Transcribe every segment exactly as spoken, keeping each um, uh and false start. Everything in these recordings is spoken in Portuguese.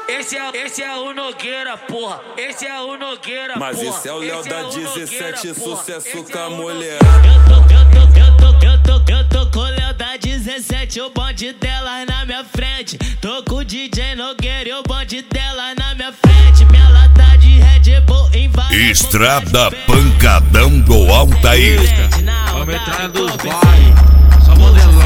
esse é, esse é o Nogueira, porra. Esse é o Nogueira, porra. Mas esse é o Léo da dezessete, sucesso com a mulher. Eu tô, eu tô, eu tô, eu tô, eu tô com o Léo da dezessete, o bonde dela na minha frente. Tô com o D J Nogueira e o bonde dela na minha frente. Minha lata de Red Bull invade. Estrada Pancadão do Altair. Vamos entrar dos bairros. Só modelão.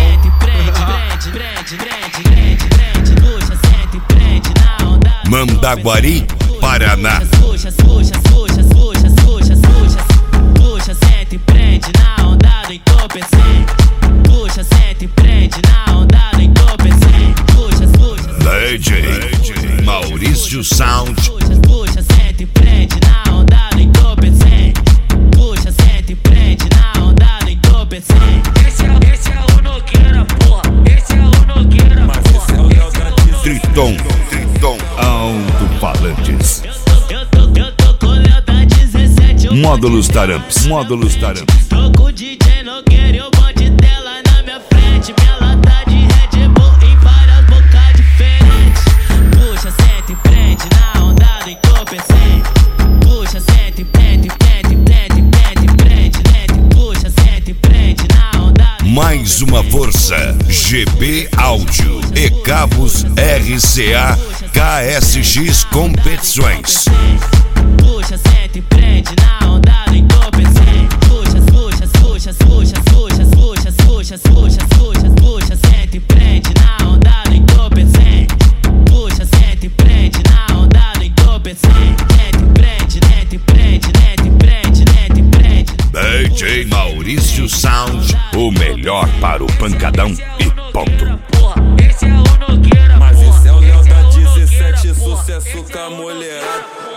Mandaguari, Paraná. Puxa, puxa, puxa, puxa, puxa, puxa, puxa, senta e prende na onda do entorpecente. Puxa, senta e prende na onda do entorpecente. Puxa, puxa, D J Maurício Sound. puxa, puxa, senta e prende na onda do entorpecente. Puxa, senta e prende na onda do entorpecente. Esse é, esse é o Nogueira, porra. Esse é o Nogueira, Mas esse é o Léo da dezessete. Triton, Triton, alto-falantes. Eu tô, eu tô com o Léo da dezessete. Módulos Taramps, módulos Taramps. Tô com o D J Nogueira e o bonde dela na minha frente. Minha lata de Red Bull em várias bocas diferentes. Puxa, senta e prende na onda do entorpecente. Puxa, senta e prende, prende, prende, prende, prende, prende. Puxa, senta e prende na onda do Mais uma força, G B Áudio e Cabos R C A K S X Competições. Puxa, senta e prende na onda do entorpecente. Puxa, puxa, puxa, puxa, puxa, puxa, puxa, puxa, puxa, puxa, senta e prende na onda do entorpecente. Puxa, senta e prende na onda do entorpecente. Senta e prende, senta e prende, senta e prende, senta e prende. D J Maurício Sound, o melhor para o pancadão e ponto. Esse é o Nogueira, Mas esse é o Léo da dezessete, sucesso com a mulherada.